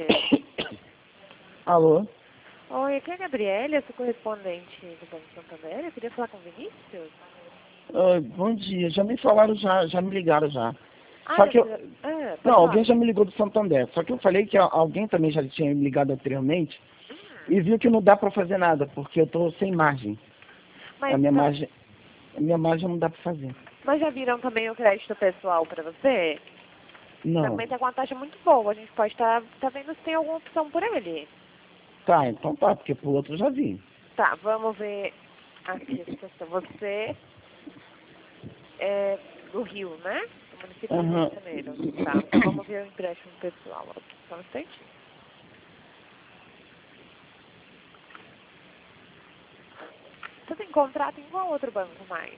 tarde. Alô? Oi, aqui é a Gabriela, sou correspondente do Banco Santander. Eu queria falar com o Vinícius. Oi, bom dia. Já me falaram, já me ligaram já. Ah, Só que eu... pode Não, falar. alguém já me ligou do Santander. Só que eu falei que alguém também já tinha me ligado anteriormente e viu que não dá pra fazer nada, porque eu tô sem margem. Mas, A minha margem não dá pra fazer. mas já viram também o crédito pessoal para você? Não. Também tá com uma taxa muito boa. A gente pode estar vendo se tem alguma opção por ele. Tá, então tá, porque pro outro eu já vi. Tá, vamos ver aqui a situação. Você é do Rio, né? Do município do Rio Aham. de Janeiro. Tá, então vamos ver o empréstimo pessoal aqui. Só um instantinho. Você tem contrato em qual outro banco mais?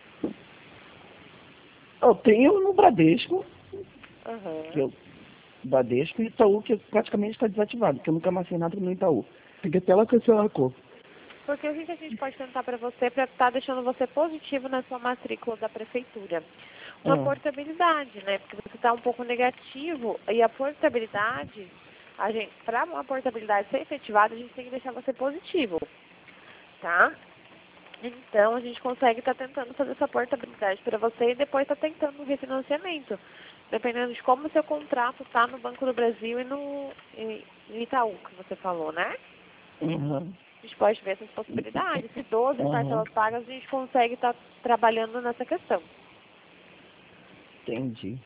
Eu tenho no Bradesco, que Aham. eu... Bradesco e Itaú, que praticamente está desativado, porque eu nunca mais fiz nada no Itaú. Fiquei até ela cancelar a cor. Porque o que a gente pode tentar para você, para estar deixando você positivo na sua matrícula da prefeitura? Uma Ah, portabilidade, né? Porque você está um pouco negativo e a portabilidade, para uma portabilidade ser efetivada, a gente tem que deixar você positivo, tá? Então a gente consegue estar tentando fazer essa portabilidade para você e depois está tentando um refinanciamento, dependendo de como o seu contrato está no Banco do Brasil e no Itaú, que você falou, né? uhum, A gente pode ver essas possibilidades. Se 12 uhum, parcelas pagas, a gente consegue estar trabalhando nessa questão. entendi.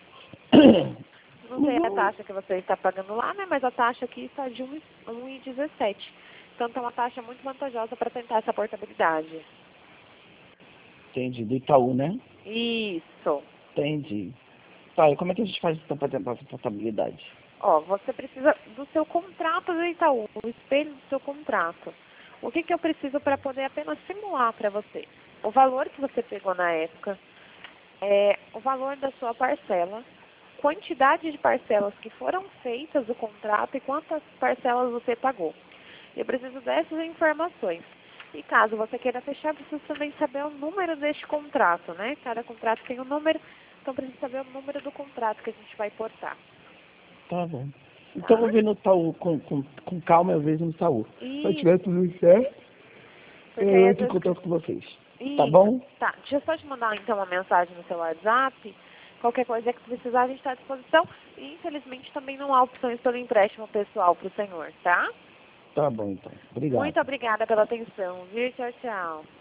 Não Mas sei a eu taxa que você está pagando lá, né? Mas a taxa aqui está de 1,17. Então, está uma taxa muito vantajosa para tentar essa portabilidade. entendi, do Itaú, né? Isso. Entendi. Tá, e como é que a gente faz então para tentar essa portabilidade? Ó, você precisa do seu contrato do Itaú, o espelho do seu contrato. O que eu preciso para poder apenas simular para você? O valor que você pegou na época, o valor da sua parcela, quantidade de parcelas que foram feitas do contrato e quantas parcelas você pagou. Eu preciso dessas informações. E caso você queira fechar, preciso também saber o número deste contrato, né? Cada contrato tem um número, então preciso saber o número do contrato que a gente vai portar. Tá bom. Então eu Tá? vou ver no Itaú, com calma eu vejo no Itaú. Se eu tiver Isso. tudo certo, Porque aí eu às entro em vezes... contato com vocês. Tá Isso. bom? Tá. Deixa eu só te mandar então uma mensagem no seu WhatsApp. Qualquer coisa que precisar, a gente está à disposição. E infelizmente também não há opções pelo empréstimo pessoal para o senhor, tá? Tá bom então. Obrigado. Muito obrigada pela atenção, viu? Tchau, tchau.